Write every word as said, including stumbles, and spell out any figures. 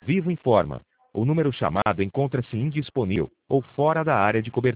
Vivo informa. O número chamado encontra-se indisponível ou fora da área de cobertura.